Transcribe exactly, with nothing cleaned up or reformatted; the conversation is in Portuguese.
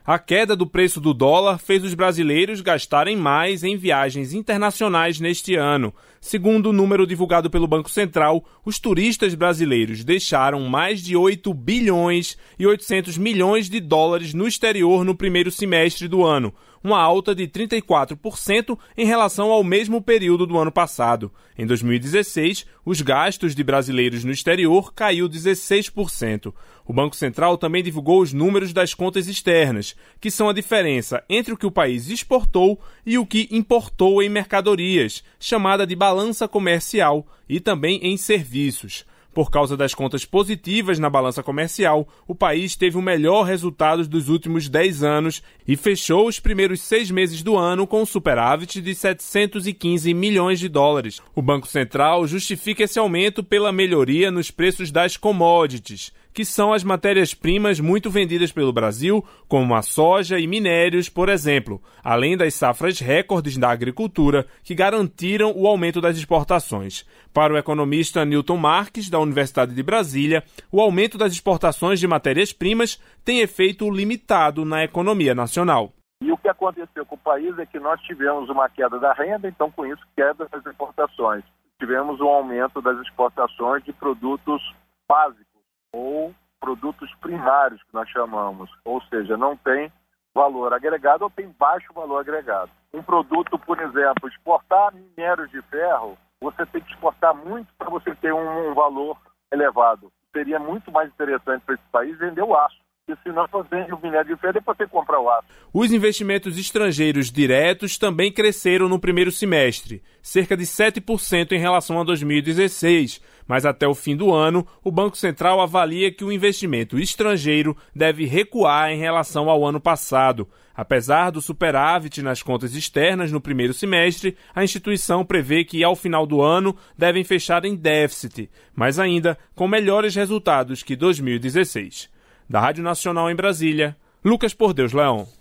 A queda do preço do dólar fez os brasileiros gastarem mais em viagens internacionais neste ano. Segundo o número divulgado pelo Banco Central, os turistas brasileiros deixaram mais de oito bilhões e oitocentos milhões de dólares no exterior no primeiro semestre do ano, uma alta de trinta e quatro por cento em relação ao mesmo período do ano passado. Em dois mil e dezesseis, os gastos de brasileiros no exterior caiu dezesseis por cento. O Banco Central também divulgou os números das contas externas, que são a diferença entre o que o país exportou e o que importou em mercadorias, chamada de balança comercial, e também em serviços. Por causa das contas positivas na balança comercial, o país teve o melhor resultado dos últimos dez anos e fechou os primeiros seis meses do ano com um superávit de setecentos e quinze milhões de dólares. O Banco Central justifica esse aumento pela melhoria nos preços das commodities, que são as matérias-primas muito vendidas pelo Brasil, como a soja e minérios, por exemplo, além das safras recordes da agricultura que garantiram o aumento das exportações. Para o economista Newton Marques, da Universidade de Brasília, o aumento das exportações de matérias-primas tem efeito limitado na economia nacional. E o que aconteceu com o país é que nós tivemos uma queda da renda, então com isso queda das exportações. Tivemos um aumento das exportações de produtos básicos ou produtos primários, que nós chamamos, ou seja, não tem valor agregado ou tem baixo valor agregado. Um produto, por exemplo, exportar minérios de ferro, você tem que exportar muito para você ter um, um valor elevado. Seria muito mais interessante para esse país vender o aço. Porque senão você vende o minério de ferro e depois você compra o aço. Os investimentos estrangeiros diretos também cresceram no primeiro semestre, cerca de sete por cento em relação a dois mil e dezesseis, mas até o fim do ano, o Banco Central avalia que o investimento estrangeiro deve recuar em relação ao ano passado. Apesar do superávit nas contas externas no primeiro semestre, a instituição prevê que, ao final do ano, devem fechar em déficit, mas ainda com melhores resultados que dois mil e dezesseis. Da Rádio Nacional em Brasília, Lucas Por Deus Leão.